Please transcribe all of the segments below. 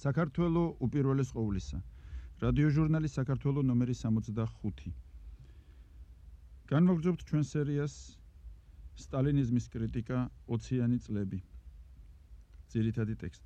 საქართველო უპირველეს ყოვლისა. რადიოჟურნალი საქართველო ნომერი 65. განვაგრძობთ ჩვენ სერიას სტალინიზმის კრიტიკა 20-იანი წლები. ძირითადი ტექსტი.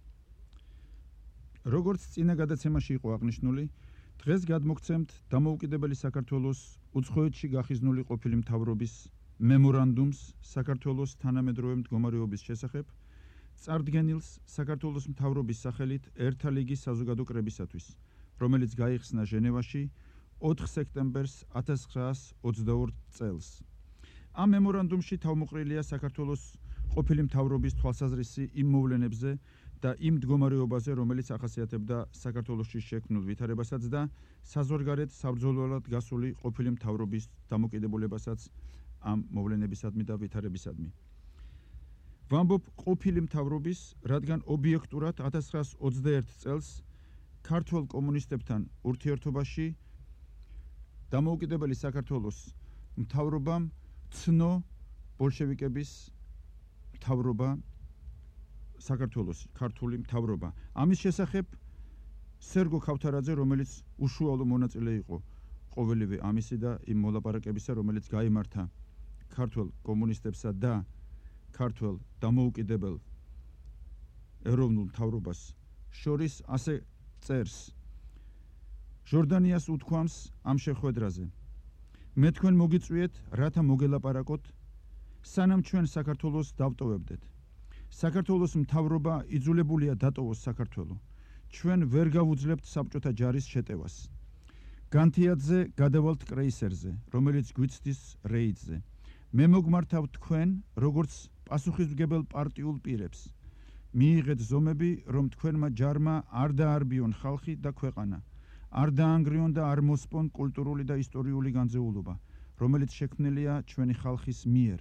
როგორც წინა გადაცემაში იყო აღნიშნული, დღეს გადმოგცემთ დამოუკიდებელი საქართველოს უცხოეთში გახიზნული ყოფილი მთავრობის მემორანდუმს საქართველოს თანამედროვე მდგომარეობის შესახებ, წარდგენილს საქართველოს მთავრობის სახელით ერთა ლიგის საზოგადო კრებისათვის, რომელიც გაიხსნა ჟენევაში 4 სექტემბერს 1922 წელს. ამ მემორანდუმში თავმოყრილია საქართველოს ყოფილი მთავრობის თვალსაზრისი იმ მოვლენებზე და იმ მდგომარეობაზე, რომელიც ახასიათებდა საქართველოში შექმნილ ვითარებასაც და საზღვარგარეთ საბრძოლველად გასული ყოფილი მთავრობის დამოკიდებულებასაც ამ მოვლენებისადმი და ვითარებისადმი. ვამბობ ყოფილი მთავრობის, რადგან ობიექტურად 1921 წელს ქართველ კომუნისტებთან ურთიერთობაში დამოუკიდებელი საქართველოს მთავრობამ ცნო ბოლშევიკების მთავრობა საქართველოს ქართული მთავრობა. ამის შესახებ სერგო ქავთარაძე, რომელიც უშუალო მონაწილე იყო ყოველივე ამისი და იმ მოლაპარაკებისა, რომელიც გაიმართა ქართველ კომუნისტებსა და ქართველ დამოუკიდებელ ეროვნულ მთავრობას შორის, ასე წერს. ჟორდანიას უთქვამს ამ შეხვედრაზე. მე თქვენ მოგიწვიეთ, რათა მოგელაპარაკოთ, სანამ ჩვენ საქართველოს დავტოვებდეთ. საქართველოს მთავრობა იძულებულია დატოვოს საქართველო. ჩვენ ვერ გავუძლებთ საბჭოთა ჯარის შეტევას. განთიადზე გადავალთ კრეისერზე, რომელიც გვიცდის რეიდზე. მე მოგმართავ თქვენ, როგორც პასუხისმგებელ პარტიულ პირებს. მიიღეთ ზომები, რომ თქვენმა ჯარმა არ დაარბიონ ხალხი და ქვეყანა, არ დაანგრიონ და არ მოსპონ კულტურული და ისტორიული განძეულობა, რომელიც შექმნილია ჩვენი ხალხის მიერ.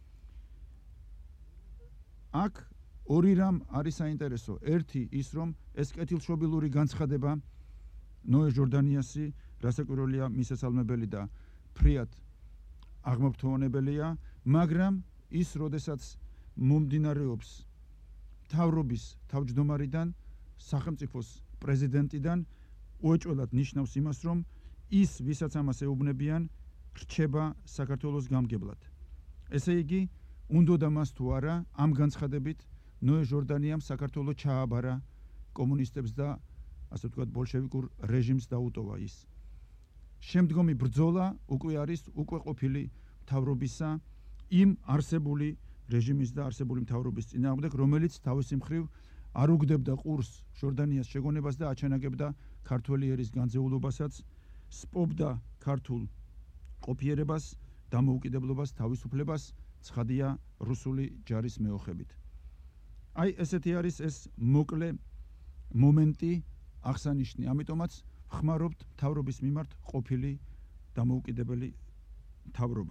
აქ ორი რამ არის საინტერესო. ერთი ის, რომ ეს კეთილშობილური განცხადება ნოე ჟორდანიასი, რასაკვირველია მისასალმებელი და ფრიად აღმოფრთოვანებელია, მაგრამ ის, როდესაც მომდინარეობს მთავრობის თავმჯდომარიდან, სახელმწიფოს პრეზიდენტიდან, უეჭველად ნიშნავს იმას, რომ ის, ვისაც ამას ეუბნებიან, რჩება საქართველოს გამგებლად. ესე იგი, უნდოდა მას თუ არა, ამ განცხადებით ნოე ჟორდანიამ საქართველო ჩააბარა კომუნისტებს და ასე ვთქვათ ბოლშევიკურ რეჟიმს დაუტოვა ის. შემდგომი ბრძოლა უკვე არის უკვე ყოფილი მთავრობისა იმ არსებული რეჟიმის და არსებული მთავრობის წინააღმდეგ, რომელიც თავისი მხრივ არ უგდებდა ყურს ჟორდანიას შეგონებას და აჩანაგებდა ქართველი ერის განძეულობასაც, სპობდა ქართულ ყოფიერებას, დამოუკიდებლობას, თავისუფლებას, ცხადია რუსული ჯარის მეოხებით. აი ესეთი არის ეს მოკლე მომენტი, აღსანიშნი. ამიტომაც ხმარობთ მთავრობის მიმართ ყოფილი დამოუკიდებელი მთავრობა.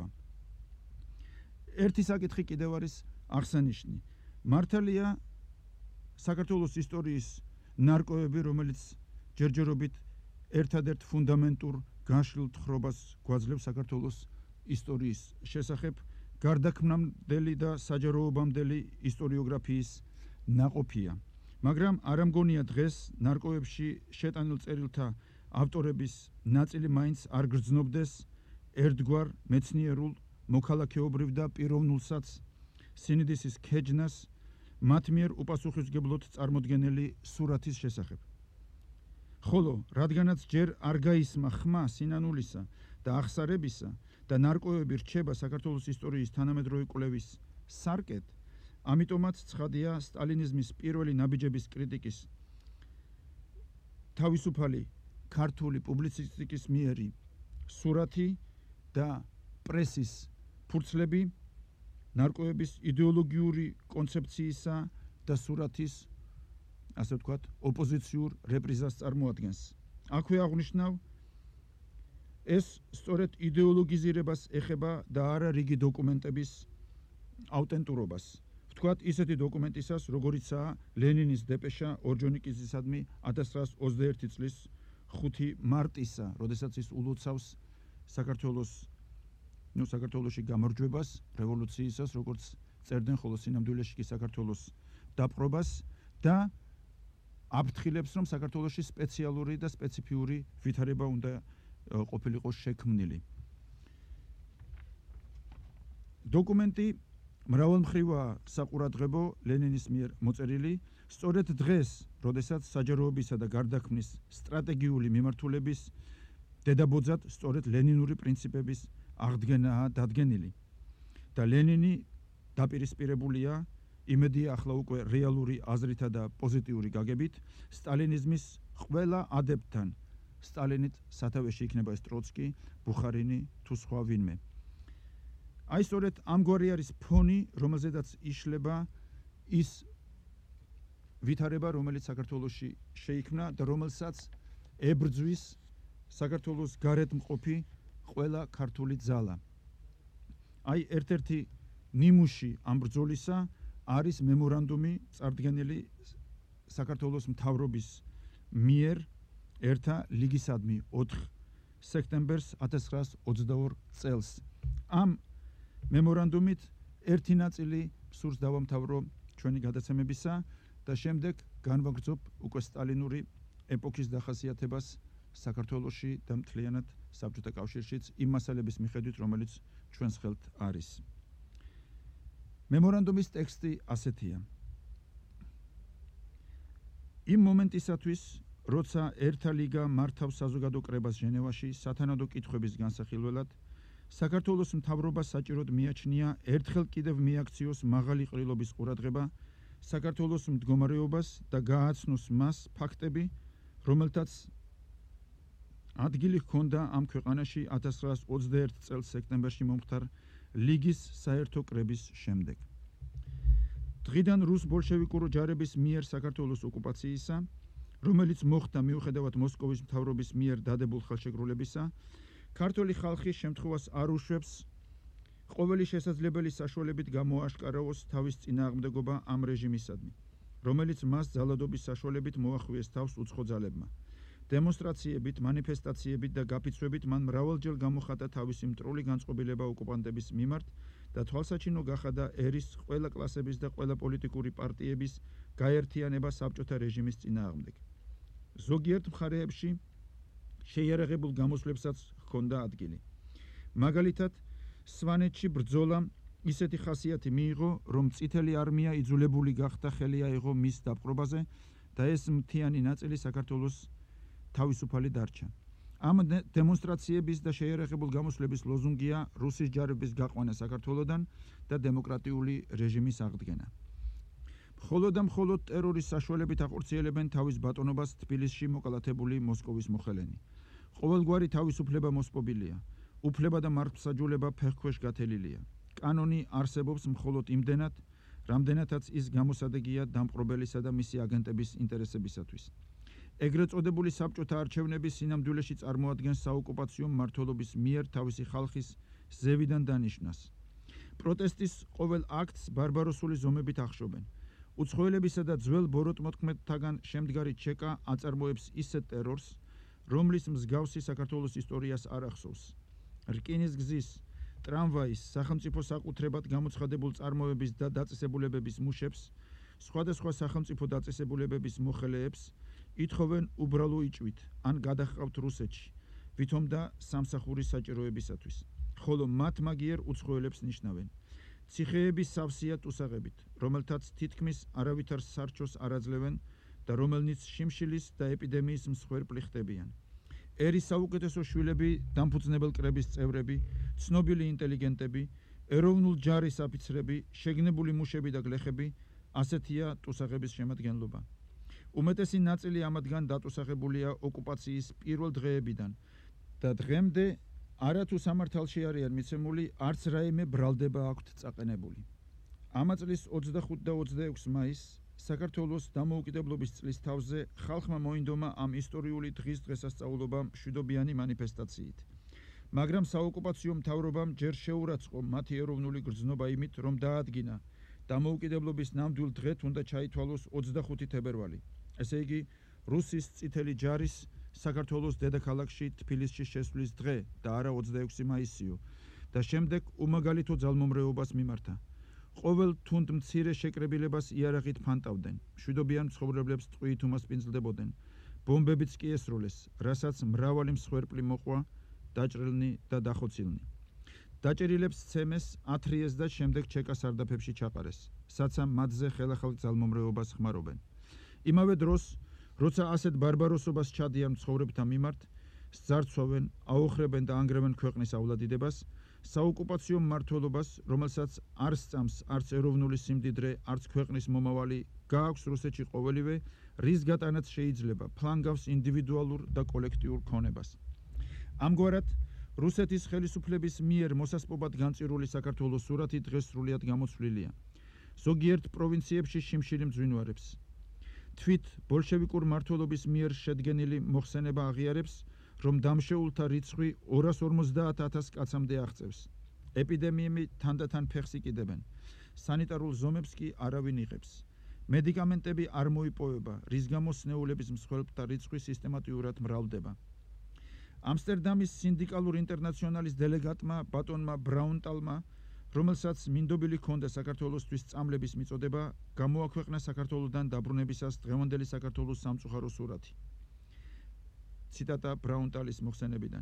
ერთი საკითხი კიდევ არის აღსანიშნი. მართალია საქართველოს ისტორიის ნარკვევები, რომელიც ჯერჯერობით ერთადერთ ფუნდამენტურ განშლილ თხრობას გვაძლევს საქართველოს ისტორიის შესახებ, გარდაქმნამდელი და საჯაროობამდელი ისტორიოგრაფიის ნაყოფია. მაგრამ არ ამგონია დღეს ნარკვევებში შეტანილ წერილთა ავტორების ნაწილი მაინც არ გრძნობდეს ერთგვარ მეცნიერულ, მოქალაქეობრივ და პიროვნულსაც სინდისის ქეჯნას მათ მიერ უპასუხისმგებლოდ წარმოდგენილი სურათის შესახებ. ხოლო რადგანაც ჯერ არ გაისმა ხმა სინანულისა და აღსარებისა და ნარკვევები რჩება საქართველოს ისტორიის თანამედროვე კვლევის სარკეთ, ამიტომაც ცხადია სტალინიზმის პირველი ნაბიჯების კრიტიკის თავისუფალი ქართული პუბლიცისტიკის მიერი სურათი და პრესის ფურცლები ნარკვევების იდეოლოგიური კონცეფციისა და სურათის, ასე ვთქვათ, ოპოზიციურ რეპრიზას წარმოადგენს. აქვე აღნიშნავ, ეს სწორედ იდეოლოგიზირებას ეხება და არა რიგი დოკუმენტების აუტენტურობას. ვთქვათ ისეთი დოკუმენტისას, როგორიცაა ლენინის დეპეშა ორჯონიკიძისადმი 1921 წლის 5 მარტისა, როდესაც ის ულოცავს საქართველოში გამარჯვებას, რევოლუციისას, როგორც წერდნენ, ხოლო სინამდვილეში კი საქართველოს დაპყრობას და აფრთხილებს, რომ საქართველოში სპეციალური და სპეციფიური ვითარება უნდა ყოფილიყო შექმნილი. დოკუმენტი მრავალმხრივაა საყურადღებო ლენინის მიერ მოწერილი, სწორედ დღეს, როდესაც საჯაროებისა და გარდაქმნის სტრატეგიული მიმართულების დედაბოძად სწორედ ლენინური პრინციპების აღდგენაა დადგენილი. და ლენინი დაპირისპირებულია, იმედია ახლა უკვე რეალური აზრითა და პოზიტიური გაგებით, სტალინიზმის ყველა ადებთან. სტალინით სათავეში იქნება ეს ტროცკი, ბუხარინი თუ სხვა ვინმე. აი სწორედ ამგვარი არის ფონი, რომელზედაც იშლება ის ვითარება, რომელიც საქართველოში შეიქმნა და რომელსაც ებრძვის საქართველოს გარეთმყოფი ყველა ქართული ძალა. აი ერთ-ერთი ნიმუში ამ ბრძოლისა არის მემორანდუმი წარდგენილი საქართველოს მთავრობის მიერ ერთა ლიგისადმი 4 სექტემბერს 1922 წელს. ამ მემორანდუმით ერთი ნაწილი სურს დავამთავრო ჩვენი გადაცემებისა და შემდეგ განვაგრძობ უკვე სტალინური ეპოქის დახასიათებას საქართველოში და მთლიანად საბჭოთა კავშირშიც იმ მასალების მიხედვით, რომელიც ჩვენს ხელთ არის. მემორანდუმის ტექსტი ასეთია. იმ მომენტისათვის, როცა ერთა ლიგა მართავს საზოგადო კრებას ჟენევაში სათანადო კითხვების განსახილველად, საქართველოს მთავრობას საჭიროდ მიაჩნია ერთხელ კიდევ მიაქციოს მაღალი ყრილობის ყურადღება საქართველოს მდგომარეობას და გააცნოს მას ფაქტები, რომელთაც ადგილი ჰქონდა ამ ქვეყანაში 1921 წელს სექტემბერში მომხდარ ლიგის საერთო კრების შემდეგ. დღიდან რუს ბოლშევიკური ჯარების მიერ საქართველოს ოკუპაციისა, რომელიც მოხდა მიუხედავად მოსკოვის მთავრობის მიერ დადებულ ხელშეკრულებისა, ქართული ხალხი შემთხვევას არ უშვებს ყოველი შესაძლებელი საშუალებით გამოაშკარავოს თავის წინააღმდეგობა ამ რეჟიმისადმი, რომელიც მას ძალადობის საშუალებით მოახვიეს თავს უცხო ძალებმა. დემონსტრაციებით, მანიფესტაციებით და გაფიცვებით მან მრავალჯერ გამოხატა თავისი მტრული განწყობილება ოკუპანტების მიმართ და თვალსაჩინო გახადა ერის ყველა კლასების და ყველა პოლიტიკური პარტიების გაერთიანება საბჭოთა რეჟიმის წინააღმდეგ. ზოგიერთ მხარეებში შეიარაღებულ გამოსვლებსაც ჰქონდა ადგილი. მაგალითად, სვანეთში ბრძოლამ ისეთი ხასიათი მიიღო, რომ წითელი არმია იძულებული გახდა ხელი აიღო მის დაპყრობაზე და ეს მთიანი ნაწილი საქართველოს თავისუფალი დარჩა. ამ დემონსტრაციების და შეიარაღებულ გამოსვლების ლოზუნგია რუსის ჯარების გაყვანა საქართველოდან და დემოკრატიული რეჟიმის აღდგენა. მხოლოდ და მხოლოდ ტერორის საშუალებით ახორციელებენ თავის ბატონობას თბილისში მოკალათებული მოსკოვის მოხელენი. ყოველგვარი თავისუფლება მოსპობილია. უფლება და მართლმსაჯულება ფეხქვეშ გათელილია. კანონი არსებობს მხოლოდ იმდენად, რამდენადაც ის გამოსადეგია დამპყრობელისა და მისი აგენტების ინტერესებისათვის. ეგრეთ წოდებული საბჭოთა არჩევნების სინამდვილეში წარმოადგენს საოკუპაციო მმართველობის მიერ თავისი ხალხის ზევიდან დანიშნას. პროტესტის ყოველ აქტს ბარბაროსული ზომებით ახშობენ. უცხოელებისა და ძველ ბოროტმოქმედთაგან შემდგარი ჩეკა აწარმოებს ისეთ ტერორს, რომლის მსგავსი საქართველოს ისტორიას არ ახსოვს. რკინის გზის, ტრამვაის, სახელმწიფო საკუთრებად გამოცხადებულ წარმოების და დაწესებულებების მუშებს, სხვადასხვა სახელმწიფო დაწესებულებების მოხელეებს ითხოვენ უბრალო იწვით ან გადაჰყავთ რუსეთში, ვითომ და სამსახურის საჭიროებისათვის, ხოლო მათ მაგიერ უცხოელებს ნიშნავენ. ციხეების სავსეა ტუსაღებით, რომელთაც თითქმის არავითარ სარჩოს არ აძლევენ და რომელნიც შიმშილის და ეპიდემიის მსხვერპლი ხდებიან. ერის საუკეთესო შვილები, დამფუძნებელ კრების წევრები, ცნობილი ინტელიგენტები, ეროვნულ ჯარის აფიცრები, შეგნებული მუშები და გლეხები, ასეთია ტუსაღების შემადგენლობა. უმეტესი ნაწილი ამათგან დატუსაღებულია ოკუპაციის პირველ დღეებიდან და დღემდე არათუ სამართალში არიან მიცემული, არც რაიმე ბრალდება აქვთ წაყენებული. ამა წლის 25 და 26 მაისს საქართველოს დამოუკიდებლობის წლის თავზე ხალხმა მოინდომა ამ ისტორიული დღის დღესასწაულობა მშვიდობიანი მანიფესტაციით. მაგრამ საოკუპაციო მთავრობამ ჯერ შეურაცხყო მათი ეროვნული გრძნობა იმით, რომ დაადგინა დამოუკიდებლობის ნამდვილ დღეთ უნდა ჩაითვალოს 25 თებერვალი. ესე იგი, რუსის წითელი ჯარის საქართველოს დედაქალაქში თბილისში შესვლის დღე და არა 26 მაისიო და შემდეგ უმაგალითო ძალმომრეობას მიმართა. ყოველ თუნდ მცირე შეკრებილებას იარაღით ფანტავდნენ. მშვიდობიან მცხოვრებლებს ტყვიით უმასპინძლდებოდნენ. ბომბებიც კი ესროლეს, რასაც მრავალი მსხვერპლი მოყვა, დაჭრილნი და დახოცილნი. დაჭერილებს ცემეს, ათრიეს და შემდეგ ჩეკას სარდაფებში ჩაყარეს, საცა მათზე ხელახალ ძალმომრეობას ხმარობენ. იმავე დროს, როცა ასეთ ბარბაროსობას ჩადიან მცხოვრებთა მიმართ, სძარცვავენ, აოხრებენ და ანგრევენ ქვეყნის ავლადიდებას, საოკუპაციო მმართველობას, რომელსაც არ სწამს არც ეროვნული სიმდიდრე, არც ქვეყნის მომავალი, გააქვს რუსეთში ყოველივე, რის გატანაც შეიძლება, ფლანგავს ინდივიდუალურ და კოლექტიურ ქონებას. ამგვარად, რუსეთის ხელისუფლების მიერ მოსასპობად განწირული საქართველოს სურათი დღეს სრულიად გამოცვლილია. ზოგიერთ პროვინციებში შიმშილი მძვინვარებს. თვით ბოლშევიკურ მმართველობის მიერ შედგენილი მოხსენება აღიარებს, რომ დამშეულთა რიცხვი 250,000 კაცამდე აღწევს. ეპიდემიები თანდათან ფეხს იკიდებენ. სანიტარულ ზომებს კი არავინ იღებს. მედიკამენტები არ მოიპოვება, რის გამო სნეულების მსხვერპლთა რიცხვი სისტემატიურად მრავლდება. ამსტერდამის სინდიკალურ ინტერნაციონალის დელეგატმა ბატონმა ბრაუნტალმა, რომელსაც მინდობილი ჰქონდა საქართველოსთვის სწავლების მიწოდება, გამოაქვეყნა საქართველოსთან დაბრუნებისას დღევანდელი საქართველოს სამწუხარო სურათი. ციტატა ბრაუნტალის მოხსენებიდან.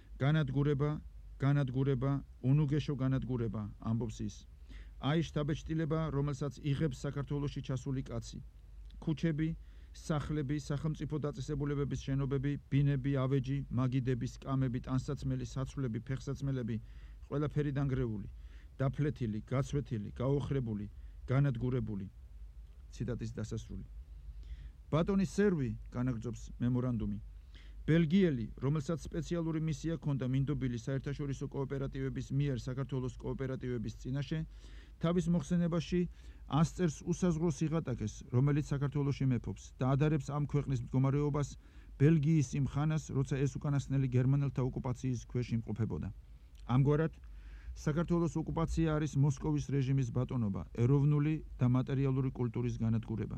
განადგურება, უნუგეშო განადგურება, ამბობს ის. აი შტაბეჭდილება, რომელსაც იღებს საქართველოში ჩასული კაცი. ქუჩები, სახლები, სახელმწიფო დაწესებულებების შენობები, ბინები, ავეჯი, მაგიდები, სკამები, ტანსაცმელი, საცვლები, ფეხსაცმელები, ყველაფერი დანგრეული, დაფლეთილი, გაცვეთილი, გაოხრებული, განადგურებული. ციტატის დასასრული. ბატონი სერვი, განაგრძობს მემორანდუმი. ბელგიელი, რომელსაც სპეციალური მისია ჰქონდა მინდობილი საერთაშორისო კოოპერატივების მიერ საქართველოს კოოპერატივების წინაშე, თავის მოხსენებაში ასწერს უსაზღვრო სიღატაკეს, რომელიც საქართველოში მეფობს და ადარებს ამ ქვეყნის მდგომარეობას ბელგიის იმ ხანას, როცა ეს უკანასკნელი გერმანელთა ოკუპაციის ქვეშ იმყოფებოდა. ამგვარად, საქართველოს ოკუპაცია არის მოსკოვის რეჟიმის ბატონობა, ეროვნული და მატერიალური კულტურის განადგურება.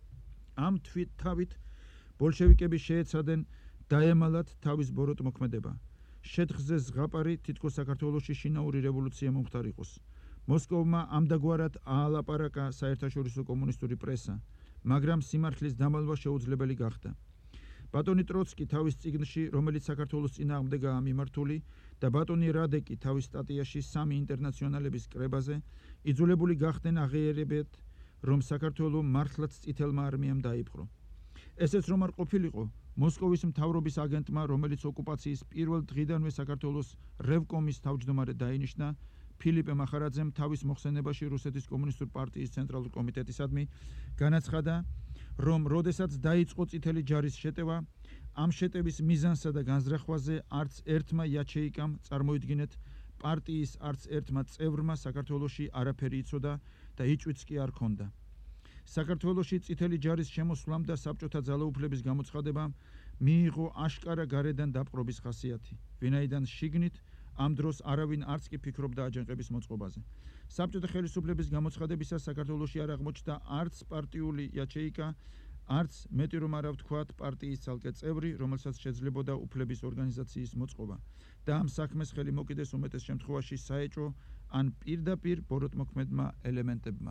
ამ თავით ბოლშევიკები შეეცადენ დაემალათ თავის ბოროტმოქმედება. შეთხზეს ზღაპარი, თითქოს საქართველოში შინაური რევოლუცია მომხდარიყოს. მოსკოვმა ამდაგვარად აალაპარაკა საერთაშორისო კომუნისტური პრესა, მაგრამ სიმართლის დამალვა შეუძლებელი გახდა. ბატონი ტროცკი თავის წიგნში, რომელიც საქართველოს წინააღმდეგაა მიმართული, და ბატონი რადეკი თავის სტატიაში სამი ინტერნაციონალების კრებაზე იძულებული გახდნენ აღიარებათ, რომ საქართველო მართლაც წითელმა არმიამ დაიპყრო. ესეც რომ არ ყოფილიყო, მოსკოვის მთავრობის აგენტმა, რომელიც ოკუპაციის პირველ დღიდანვე საქართველოს რევკომის თავმჯდომარედ დაინიშნა, ფილიპე მახარაძემ თავის მოხსენებაში რუსეთის კომუნისტური პარტიის ცენტრალურ კომიტეტისადმი განაცხადა, რომ როდესაც დაიწყო წითელი ჯარის შეტევა, ამ შეტევის მიზანსა და განზრახვაზე არც ერთმა იაჩეიკამ, წარმოიდგინეთ, პარტიის არც ერთმა წევრმა საქართველოში არაფერი იცოდა და იწვიც კი არ ჰქონდა. საქართველოში წითელი ჯარის შემოსვლამ და საბჭოთა ძალაუფლების გამოცხადებამ მიიღო აშკარა გარედან დაპყრობის ხასიათი, ვინაიდან შიგნით ამ დროს არავინ არც კი ფიქრობდა აჯანყების მოწყობაზე. საბჭოთა ხელისუფლების გამოცხადებისას საქართველოში არ აღმოჩნდა არც პარტიული იაჩეიკა, არც მეტი რომ არა ვთქვათ პარტიის ცალკე წევრი, რომელსაც შეძლებოდა უფლების ორგანიზაციის მოწყობა და ამ საქმეს ხელი მოკიდეს უმეტეს შემთხვევაში საეჭვო ან პირდაპირ ბოროტმოქმედმა ელემენტებმა.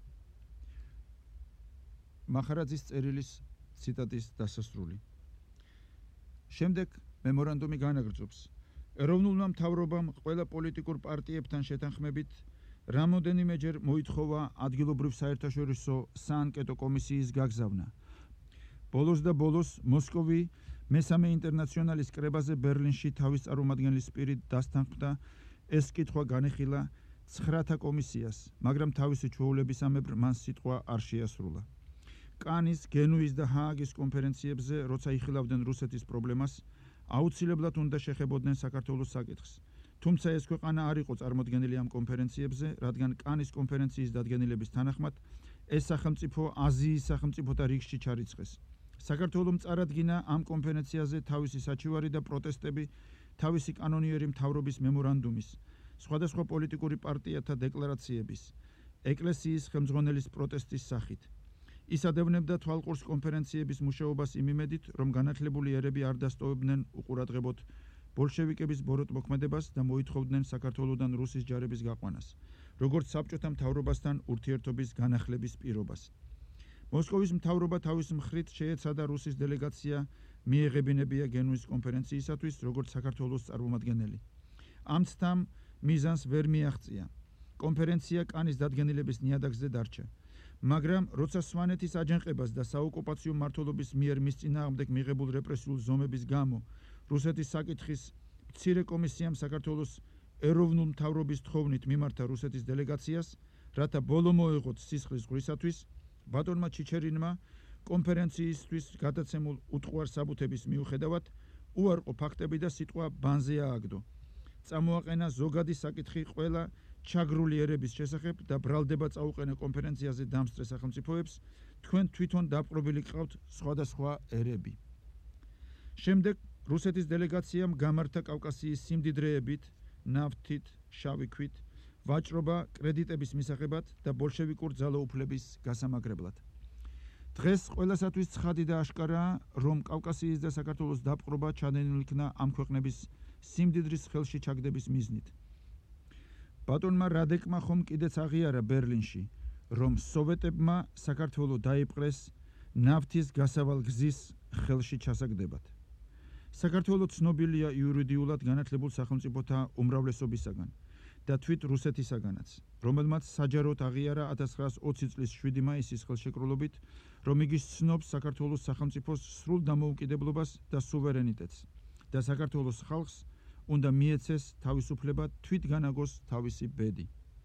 მახარაძის წერილის ციტატის დასასრული. შემდეგ მემორანდუმი განაგრძობს. ეროვნულმა მთავრობამ ყველა პოლიტიკურ პარტიებთან შეთანხმებით რამოდენიმეჯერ მოითხოვა ადგილობრივ საერთაშორისო საანკეტო კომისიის გაგზავნა. ბოლოს და ბოლოს მოსკოვი მესამე ინტერნაციონალის კრებაზე ბერლინში თავის წარმომადგენლის პირით დასთანხმდა, ეს კითხვა განეხილა 9-თა კომისიას, მაგრამ თავისი ჩვეულებისამებრ მან სიტყვა არ შეასრულა. კანის, გენუის და ჰააგის კონფერენციებზე, როცა იხილავდნენ რუსეთის პრობლემას, აუცილებლად უნდა შეხებოდნენ საქართველოს საკითხს. თუმცა ეს ქვეყანა არ იყო წარმოდგენილი ამ კონფერენციებზე, რადგან კანის კონფერენციის დადგენილების თანახმად ეს სახელმწიფო აზიის სახელმწიფოთა რიგში ჩარიცხეს. საქართველომ წარადგინა ამ კონფერენციაზე თავისი საჩივარი და პროტესტები თავისი კანონიერი მთავრობის მემორანდუმის, სხვადასხვა პოლიტიკური პარტიათა დეკლარაციების, ეკლესიის ხელმძღვანელის პროტესტის სახით. ის ადევნებდა თვალყურს კონფერენციების მუშაობას იმ იმედით, რომ განათლებული ერები არ დასტოვებდნენ უყურადღებოდ ბოლშევიკების ბოროტმოქმედებას და მოითხოვდნენ საქართველოდან რუსის ჯარების გაყვანას. როგორც საბჭოთა მთავრობასთან ურთიერთობის განახლების პირობას. მოსკოვის მთავრობა თავის მხრით შეეცადა რუსის დელეგაცია მიეღებინებია გენუის კონფერენციისათვის, როგორც საქართველოს წარმომადგენელი. ამ ცდამ მიზანს ვერ მიაღწია. კონფერენცია კანის დადგენილების ნიადაგზე დარჩა. მაგრამ როცა სვანეთის აჯანყებას და საოკუპაციო მმართველობის მიერ მის წინააღმდეგ მიღებულ რეპრესიულ ზომების გამო რუსეთის საკითხის მცირე კომისიამ საქართველოს ეროვნულ მთავრობის თხოვნით მიმართა რუსეთის დელეგაციას, რათა ბოლო მოეღოთ სისხლის ზღვრისათვის, ბატონმა ჩიჩერინმა კონფერენციისთვის გადაცემულ უტყუარ საბუთების მიუხედავად უარყო ფაქტები და სიტყვა ბანზე ააგდო. წამოაყენა ზოგადი საკითხი ყველა ჩაგრული ერების შესახებ და ბრალდება წაუყენა კონფერენციაზე დამსწრე სახელმწიფოებს, თქვენ თვითონ დაპყრობილი გყავთ სხვადასხვა ერები. შემდეგ რუსეთის დელეგაციამ გამართა კავკასიის სიმდიდრეებით, ნავთით, შავი ქვით, ვაჭრობა კრედიტების მისაღებად და ბოლშევიკურ ძალაუფლების გასამაგრებლად. დღეს ყველასათვის ცხადი და აშკარაა, რომ კავკასიის და საქართველოს დაპყრობა ჩადენილი იქნა ამ ქვეყნების სიმდიდრის ხელში ჩაგდების მიზნით. ბატონმა რადეკმა ხომ კიდეც აღიარა ბერლინში, რომ სოვეტებმა საქართველო დაიპყრეს ნავთის გასავალ გზის ხელში ჩასაგდებად. საქართველო ცნობილია იურიდიულად განათლებულ სახელმწიფოთა უმრავლესობისაგან და თვით რუსეთისაგანაც, რომელმაც საჯაროდ აღიარა 1920 წლის 7 მაისის ხელშეკრულობით, რომ იგი ცნობს საქართველოს სახელმწიფოს სრულ დამოუკიდებლობას და სუვერენიტეტს და საქართველოს ხალხს უნდა მიეცეს თავისუფლება თვით განაგოს თავისი ბედი.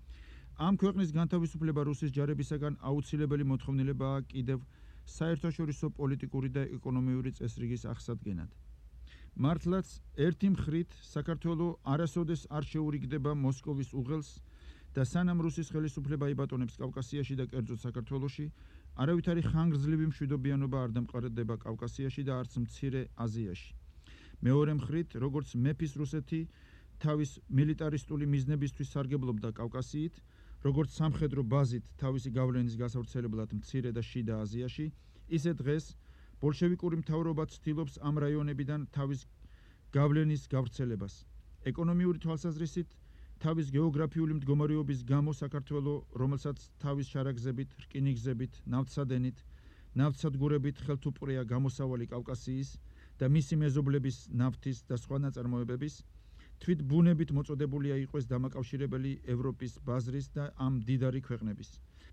ამ ქვეყნის განთავისუფლება რუსის ჯარებისაგან აუცილებელი მოთხოვნილებაა კიდევ საერთაშორისო პოლიტიკური და ეკონომიური წესრიგის აღსადგენად. მართლაც ერთი მხრით საქართველო არასოდეს არ შეურიგდება მოსკოვის უღელს და სანამ რუსის ხელისუფლება იბატონებს კავკასიაში და კერძოდ საქართველოში, არავითარი ხანგრძლივი მშვიდობიანობა არ დამყარდება კავკასიაში და არც მცირე აზიაში. მეორე მხრით, როგორც მეფის რუსეთი თავის მილიტარისტული მიზნებისთვის სარგებლობდა კავკასიით, როგორც სამხედრო ბაზით თავისი გავლენის გასავრცელებლად მცირე და შიდა აზიაში, ისე დღეს ბოლშევიკური მთავრობა ცდილობს ამ რაიონებიდან თავის გავლენის გავრცელებას. ეკონომიური თვალსაზრისით, თავის გეოგრაფიული მდგომარეობის გამო საქართველო, რომელსაც თავის შარაგზებით, რკინიგზებით, ნავთსადენით, ნავთსადგურებით ხელთუპყრია გამოსავალი კავკასიის და მისი მეზობლების ნავთის და სხვა ნაწარმოებების, თვით ბუნებით მოწოდებულია იყოს დამაკავშირებელი ევროპის ბაზრის და ამ მდიდარი ქვეყნების.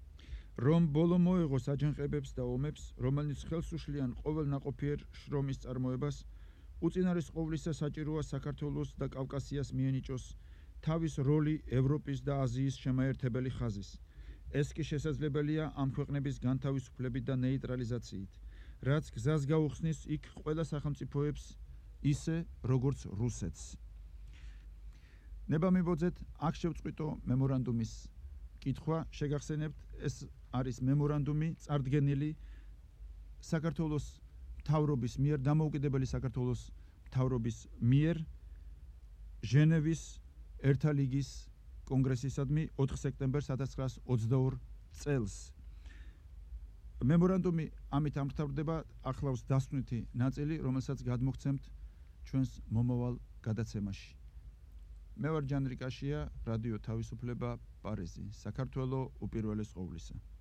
რომ ბოლო მოეღოს აჯანყებებს და ომებს, რომელიც ხელს უშლიან ყოველ ნაყოფიერ შრომის წარმოებას, უწინარეს ყოვლისა საჭიროა საქართველოს და კავკასიას მიენიჭოს თავის როლი ევროპის და აზიის შემაერთებელი ხაზის. ეს კი შესაძლებელია ამ ქვეყნების განთავისუფლებით და ნეიტრალიზაციით, რაც გზას გაუხსნის იქ ყველა სახელმწიფოებს ისე როგორც რუსეთს. ნება მიბოძეთ, აქ შევწყვიტო მემორანდუმის კითხვა, შეგახსენებთ, ეს არის მემორანდუმი წარდგენილი საქართველოს მთავრობის მიერ, დამოუკიდებელი საქართველოს მთავრობის მიერ ჟენევის ერთა ლიგის კონგრესისადმი 4 სექტემბერს 1922 წელს. მემორანდუმი ამით ამთავრდება, ახლავს დასკვნითი ნაწილი, რომელსაც გადმოგცემთ ჩვენს მომავალ გადაცემაში. მე ვარ ჯანრი კაშია, რადიო თავისუფლება, პარიზი, საქართველო უპირველეს ყოვლისა.